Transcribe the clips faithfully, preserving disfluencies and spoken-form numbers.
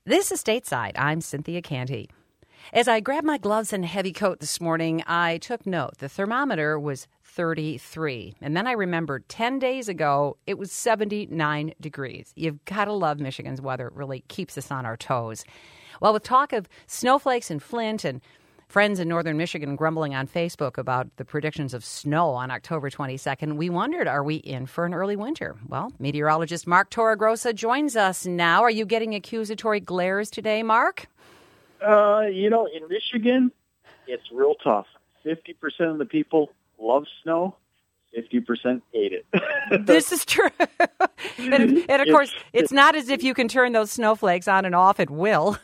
This is Stateside. I'm Cynthia Canty. As I grabbed my gloves and heavy coat this morning, I took note. The thermometer was thirty-three. And then I remembered ten days ago, it was seventy-nine degrees. You've got to love Michigan's weather. It really keeps us on our toes. Well, with talk of snowflakes in Flint and friends in northern Michigan grumbling on Facebook about the predictions of snow on October twenty-second, we wondered, are we in for an early winter? Well, meteorologist Mark Torregrossa joins us now. Are you getting accusatory glares today, Mark? Uh, you know, in Michigan, it's real tough. fifty percent of the people love snow. fifty percent hate it. This is true. and, and, of course, it's not as if you can turn those snowflakes on and off at will.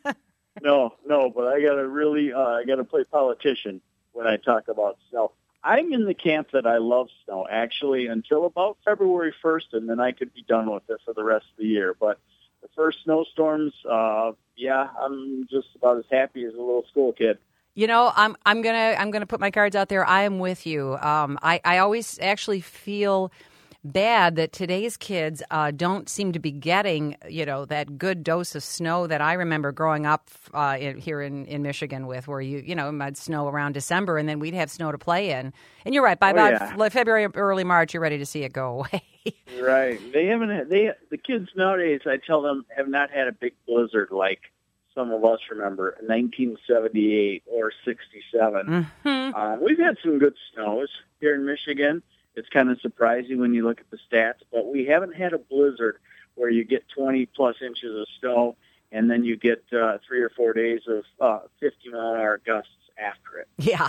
No, no, but I got to really, uh, I got to play politician when I talk about snow. I'm in the camp that I love snow, actually, until about February first, and then I could be done with it for the rest of the year. But the first snowstorms, uh, yeah, I'm just about as happy as a little school kid. You know, I'm I'm gonna I'm gonna put my cards out there. I am with you. Um, I I always actually feel bad that today's kids uh, don't seem to be getting, you know, that good dose of snow that I remember growing up uh, in, here in, in Michigan with, where you, you know, it might snow around December and then we'd have snow to play in. And you're right, by oh, about yeah. February, early March, you're ready to see it go away. Right. They haven't. Had, they the kids nowadays, I tell them, have not had a big blizzard like some of us remember, nineteen seventy-eight or sixty-seven. Mm-hmm. Um, we've had some good snows here in Michigan. It's kind of surprising when you look at the stats, but we haven't had a blizzard where you get twenty plus inches of snow and then you get uh, three or four days of uh, fifty mile an hour gusts after it. Yeah.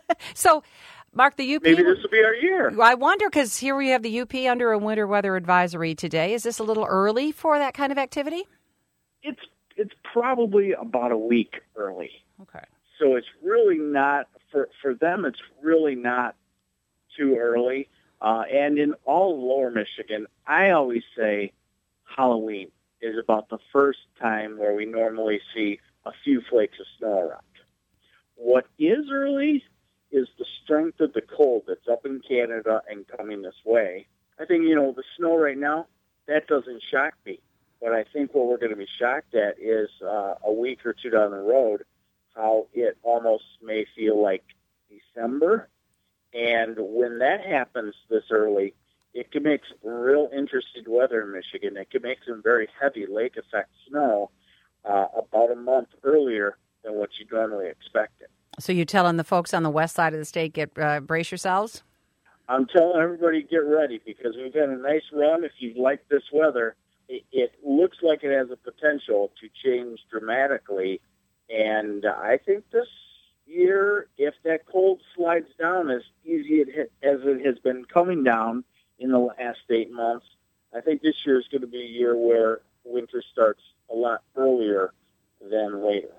So, Mark, the U P... Maybe this will be our year. I wonder, because here we have the U P under a winter weather advisory today. Is this a little early for that kind of activity? It's it's probably about a week early. Okay. So it's really not, for, for them, it's really not too early. Uh, and in all of lower Michigan, I always say Halloween is about the first time where we normally see a few flakes of snow around. What is early is the strength of the cold that's up in Canada and coming this way. I think, you know, the snow right now, that doesn't shock me. But I think what we're going to be shocked at is uh, a week or two down the road, how it almost may feel like December. And when that happens this early, it can make some real interesting weather in Michigan. It can make some very heavy lake effect snow uh, about a month earlier than what you normally expect it. So you're telling the folks on the west side of the state, get uh, brace yourselves? I'm telling everybody, get ready, because we've had a nice run. If you like this weather, it, it looks like it has a potential to change dramatically. And I think this year, if that cold slides down as easy as it has been coming down in the last eight months, I think this year is going to be a year where winter starts a lot earlier than later.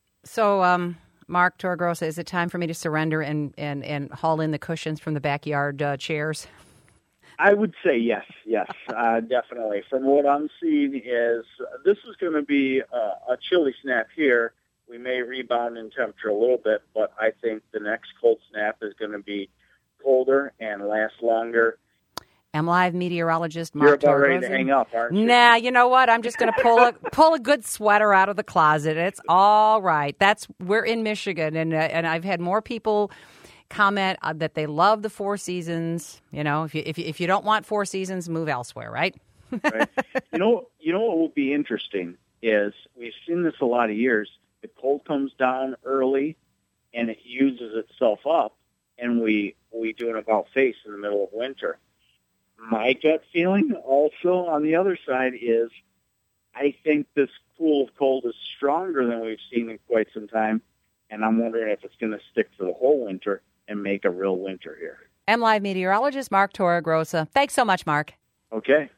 So, um, Mark Torregrossa, is it time for me to surrender and, and, and haul in the cushions from the backyard uh, chairs? I would say yes, yes, uh, definitely. From what I'm seeing is uh, this is going to be uh, a chilly snap here. We may rebound in temperature a little bit, but I think the next cold snap is going to be colder and last longer. M Live meteorologist Mark Torregrossa. You're about ready to hang up, aren't you? Nah, you know what? I'm just going to pull a pull a good sweater out of the closet. It's all right. That's we're in Michigan, and uh, and I've had more people comment uh, that they love the four seasons. You know, if you if you, if you don't want four seasons, move elsewhere, right? Right. You know, you know what will be interesting is we've seen this a lot of years. The cold comes down early, and it uses itself up, and we we do an about face in the middle of winter. My gut feeling also on the other side is I think this pool of cold is stronger than we've seen in quite some time, and I'm wondering if it's going to stick for the whole winter and make a real winter here. M Live meteorologist Mark Torregrossa. Thanks so much, Mark. Okay.